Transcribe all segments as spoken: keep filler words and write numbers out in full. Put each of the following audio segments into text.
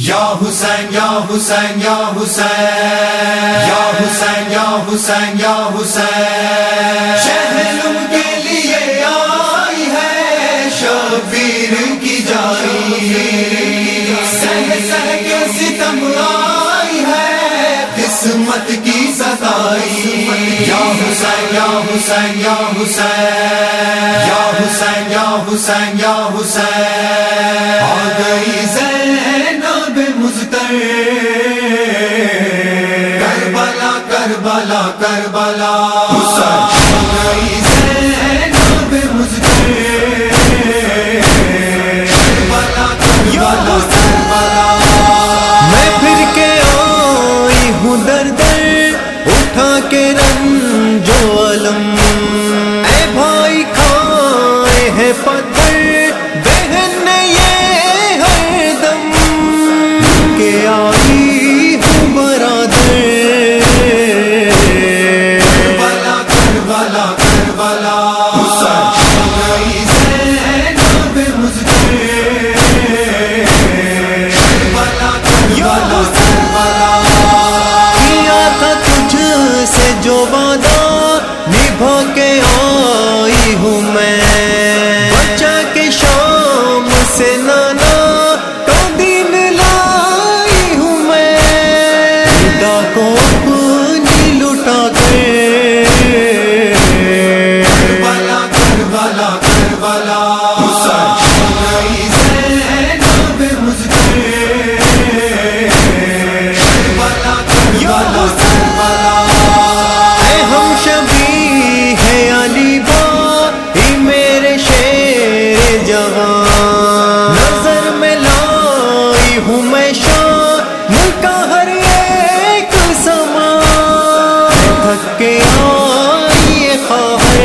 یا حسین یا حسین یا حسین یا حسین یا حسین یا حسین، شہنم کے لیے آئی ہے شبیر کی جائی، سہ سہ کے ستم آئی ہے قسمت کی ستائی، یا حسین یا حسین یا حسین یا حسین یا حسین یا حسین، آ گئی زینب مزتر، کربلا کربلا کربلا، حسین آ گئی زینب مزتر، کربلا کربلا کربلا، میں پھر کے آئی ہوں در در اٹھا کے رنج و علم، اے بھائی کھائے ہیں پتھر بہن نے یہ ہر دم، کہ آئی ہوں برادر، کربلا کربلا کربلا، حسین آ گئی زینب مزتر، کربلا کربلا کربلا، کیا تھا تجھ سے جو وعدہ نبھا کے آئی ہوں میں، بچہ کے شام سے نانا کا دین لائی ہوں میں، خدا کو اپنی لٹا کے، کربلا کربلا کربلا، حسین آ گئی زینب مزتر، کربلا کربلا کربلا، اے ہم شبی ہے علی با ہی میرے شیر جوان، نظر میں لائی ہوں میں شان کا ہر ایک سامان، تھک کے آئی خواہر،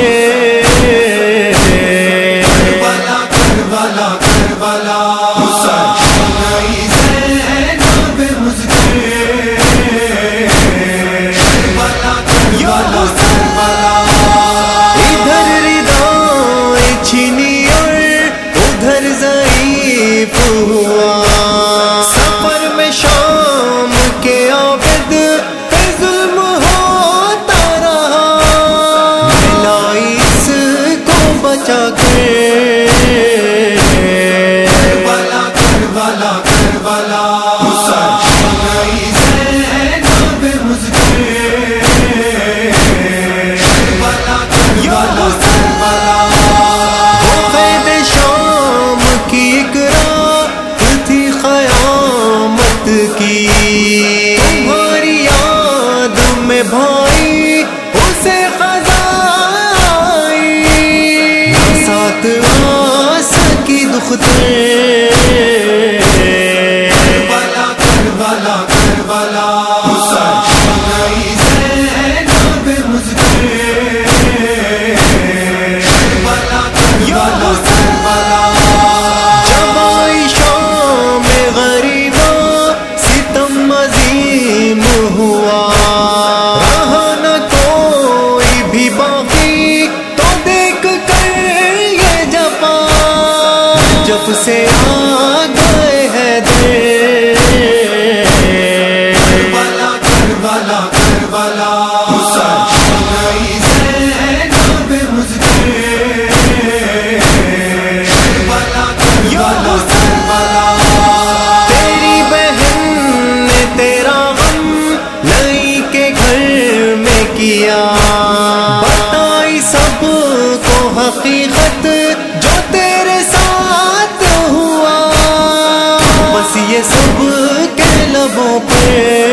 کربلا کربلا کربلا، حسین آ گئی زینب مزتر، کربلا کربلا کربلا، ادھر ردائیں چھینی اور ادھر ضعیف ہوا، سفر میں شام کے عابد پہ ظلم ہوتا رہا، ملائی اس کو بچا کے، کربلا کربلا کربلا، حسین آ گئی زینب مزتر، کربلا کربلا کربلا، وہ قید شام کی ایک رات تھی قیامت کی، تمہاری یاد میں بھائی اسے قضا آئی، ساتھ آ سکی دختر، کربلا کربلا کربلا، حسین آ گئی زینب مزتر، کربلا کربلا کربلا، جب آئی شام غریباں ستم عظیم ہوا، رہا نہ کوئی بھی باقی تو دیکھ کر یہ جفا، جب سے آ گئے ہیں دیر، کربلا کربلا کربلا، حسین آ گئی زینب مزتر، کربلا کربلا کربلا، تیری بہن نے تیرا غم نئی کے گھر میں کیا، بتائی سب کو حقیقت جو تیرے ساتھ ہوا، بس یہ سب کے لبوں پہ،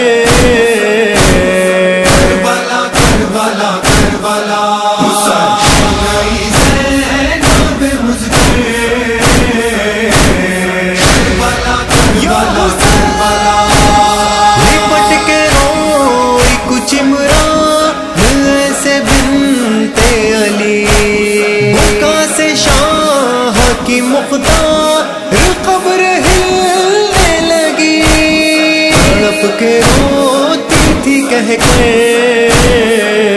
کربلا کربلا کربلا، حسین آ گئی زینب مزتر، کربلا کربلا کربلا، لپٹ کے روئی کچھ عمران ایسے بنت علی، بکا سے شاہ کی مختار قبر ہلنے لگی، تڑپ کے روتی تھی کہہ کے،